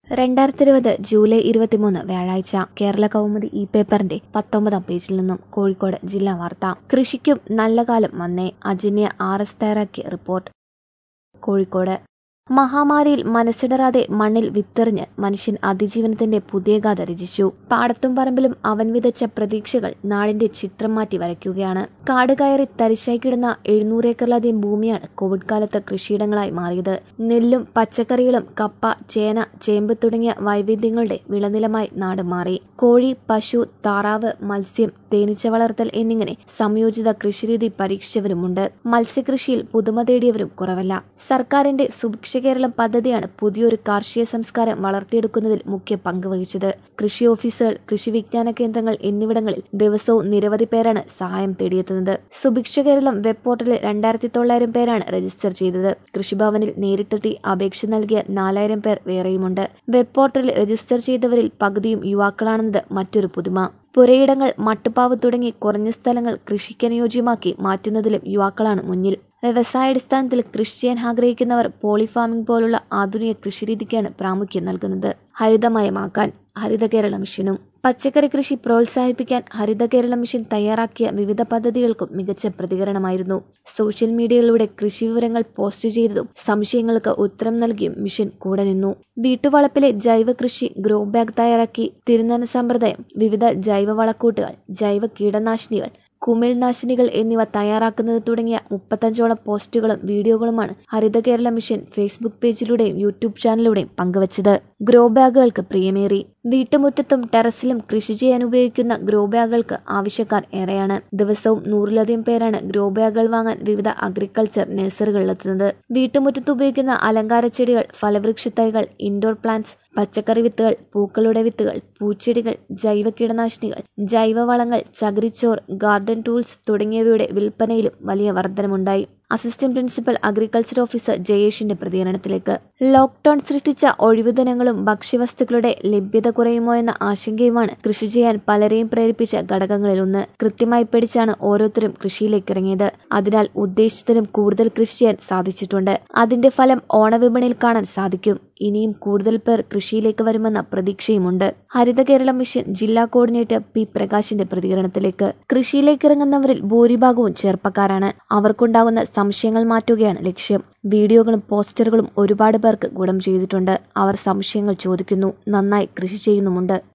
2020 July 23 വ്യാഴാഴ്ച കേരള കൗമുദി ഈ പേപ്പറിന്റെ 19-ാം പേജിൽ നിന്നും കോഴിക്കോട് ജില്ലാ വാർത്ത. കൃഷിക്കും നല്ല കാലം വന്നേ. അജന്യ RS തയ്യാറാക്കിയ റിപ്പോർട്ട്. കോഴിക്കോട് മഹാമാരിയിൽ മനസ്സിടറാതെ മണ്ണിൽ വിത്തെറിഞ്ഞ് മനുഷ്യൻ അതിജീവനത്തിന്റെ പുതിയ ഗാഥ രചിച്ചു. പാടത്തും പറമ്പിലും അവൻ വിതച്ച പ്രതീക്ഷകൾ നാടിന്റെ ചിത്രം മാറ്റി വരയ്ക്കുകയാണ്. കാട് കയറി തരിശായി കിടന്ന 700 ഏക്കറിലധികം ഭൂമിയാണ് കോവിഡ് കാലത്ത് കൃഷിയിടങ്ങളായി മാറിയത്. നെല്ലും പച്ചക്കറികളും കപ്പ, ചേന, ചേമ്പ് തുടങ്ങിയ വൈവിധ്യങ്ങളുടെ വിളനിലമായി നാട് മാറി. കോഴി, പശു, താറാവ്, മത്സ്യം, തേനീച്ച വളർത്തൽ എന്നിങ്ങനെ സംയോജിത കൃഷിരീതി പരീക്ഷിച്ചവരുമുണ്ട്. മത്സ്യകൃഷിയിൽ പുതുമ തേടിയവരും കുറവല്ല. സർക്കാരിന്റെ സുഭിക്ഷ കേരളം പദ്ധതിയാണ് പുതിയൊരു കാർഷിക സംസ്കാരം വളർത്തിയെടുക്കുന്നതിൽ മുഖ്യ പങ്ക് വഹിച്ചത്. കൃഷി ഓഫീസുകൾ, കൃഷി വിജ്ഞാന കേന്ദ്രങ്ങൾ എന്നിവിടങ്ങളിൽ ദിവസവും നിരവധി പേരാണ് സഹായം തേടിയെത്തുന്നത്. സുഭിക്ഷ കേരളം വെബ് പോർട്ടലിൽ 2900 പേരാണ് രജിസ്റ്റർ ചെയ്തത്. കൃഷിഭവനിൽ നേരിട്ടെത്തി അപേക്ഷ നൽകിയ 4000 പേർ വേറെയുമുണ്ട്. വെബ് പോർട്ടലിൽ രജിസ്റ്റർ ചെയ്തവരിൽ പകുതിയും യുവാക്കളാണെന്നത് മറ്റൊരു പുതുമ. പുരയിടങ്ങൾ, മട്ടുപ്പാവ് തുടങ്ങി കുറഞ്ഞ സ്ഥലങ്ങൾ കൃഷിക്കനുയോജ്യമാക്കി മാറ്റുന്നതിലും യുവാക്കളാണ് മുന്നിൽ. വ്യവസായാടിസ്ഥാനത്തിൽ കൃഷി ചെയ്യാൻ ആഗ്രഹിക്കുന്നവർ പോളി ഫാമിംഗ് പോലുള്ള ആധുനിക കൃഷിരീതിക്കാണ് പ്രാമുഖ്യം നൽകുന്നത്. ഹരിതമയമാക്കാൻ ഹരിത കേരള മിഷനും. പച്ചക്കറി കൃഷി പ്രോത്സാഹിപ്പിക്കാൻ ഹരിത കേരള മിഷൻ തയ്യാറാക്കിയ വിവിധ പദ്ധതികൾക്കും മികച്ച പ്രതികരണമായിരുന്നു. സോഷ്യൽ മീഡിയയിലൂടെ കൃഷി വിവരങ്ങൾ പോസ്റ്റ് ചെയ്തതും സംശയങ്ങൾക്ക് ഉത്തരം നൽകിയും മിഷൻ കൂടെ നിന്നു. വീട്ടുവളപ്പിലെ ജൈവ കൃഷി, ഗ്രോ ബാഗ് തയ്യാറാക്കി, തിരുനന സമ്പ്രദായം, വിവിധ ജൈവ വളക്കൂട്ടുകൾ, ജൈവ കീടനാശിനികൾ, കുമിൾനാശിനികൾ എന്നിവ തയ്യാറാക്കുന്നത് തുടങ്ങിയ 35ഓളം പോസ്റ്റുകളും വീഡിയോകളുമാണ് ഹരിത കേരള മിഷൻ ഫേസ്ബുക്ക് പേജിലൂടെയും യൂട്യൂബ് ചാനലിലൂടെയും പങ്കുവച്ചത്. ഗ്രോ ബാഗുകൾക്ക് പ്രിയമേറി. വീട്ടുമുറ്റത്തും ടെറസിലും കൃഷി ചെയ്യാൻ ഉപയോഗിക്കുന്ന ഗ്രോ ബാഗുകൾക്ക് ആവശ്യക്കാർ ഏറെയാണ്. ദിവസവും 100-ലധികം പേരാണ് ഗ്രോ ബാഗുകൾ വാങ്ങാൻ വിവിധ അഗ്രികൾച്ചർ നഴ്സറികളിലെത്തുന്നത്. വീട്ടുമുറ്റത്ത് ഉപയോഗിക്കുന്ന അലങ്കാര ചെടികൾ, ഫലവൃക്ഷ തൈകൾ, ഇൻഡോർ പ്ലാന്റ്സ്, പച്ചക്കറി വിത്തുകൾ, പൂക്കളുടെ വിത്തുകൾ, പൂച്ചെടികൾ, ജൈവ കീടനാശിനികൾ, ജൈവവളങ്ങൾ, ചകിരിച്ചോർ, ഗാർഡൻ ടൂൾസ് തുടങ്ങിയവയുടെ വിൽപ്പനയിലും വലിയ വർധനമുണ്ടായി. അസിസ്റ്റന്റ് പ്രിൻസിപ്പൽ അഗ്രികൾച്ചർ ഓഫീസർ ജയേഷിന്റെ പ്രതികരണത്തിലേക്ക്. ലോക്ക്ഡൌൺ സൃഷ്ടിച്ച ഒഴിവുദിനങ്ങളും ഭക്ഷ്യവസ്തുക്കളുടെ ലഭ്യത കുറയുമോ എന്ന ആശങ്കയുമാണ് കൃഷി ചെയ്യാൻ പലരെയും പ്രേരിപ്പിച്ച ഘടകങ്ങളിലൊന്ന്. കൃത്യമായി പഠിച്ചാണ് ഓരോരുത്തരും കൃഷിയിലേക്ക് ഇറങ്ങിയത്. അതിനാൽ ഉദ്ദേശിച്ചതിലും കൂടുതൽ കൃഷി ചെയ്യാൻ സാധിച്ചിട്ടുണ്ട്. അതിന്റെ ഫലം ഓണവിപണിയിൽ കാണാൻ സാധിക്കും. ഇനിയും കൂടുതൽ പേർ കൃഷിയിലേക്ക് വരുമെന്ന പ്രതീക്ഷയുമുണ്ട്. ഹരിത കേരളം മിഷൻ ജില്ലാ കോർഡിനേറ്റർ പി പ്രകാശിന്റെ പ്രതികരണത്തിലേക്ക്. കൃഷിയിലേക്ക് ഇറങ്ങുന്നവരിൽ ഭൂരിഭാഗവും ചെറുപ്പക്കാരാണ്. അവർക്കുണ്ടാകുന്ന സംശയങ്ങൾ മാറ്റുകയാണ് ലക്ഷ്യം. വീഡിയോകളും പോസ്റ്ററുകളും ഒരുപാട് പേർക്ക് ഗുണം ചെയ്തിട്ടുണ്ട്. അവർ സംശയങ്ങൾ ചോദിക്കുന്നു, നന്നായി കൃഷി ചെയ്യുന്നുമുണ്ട്.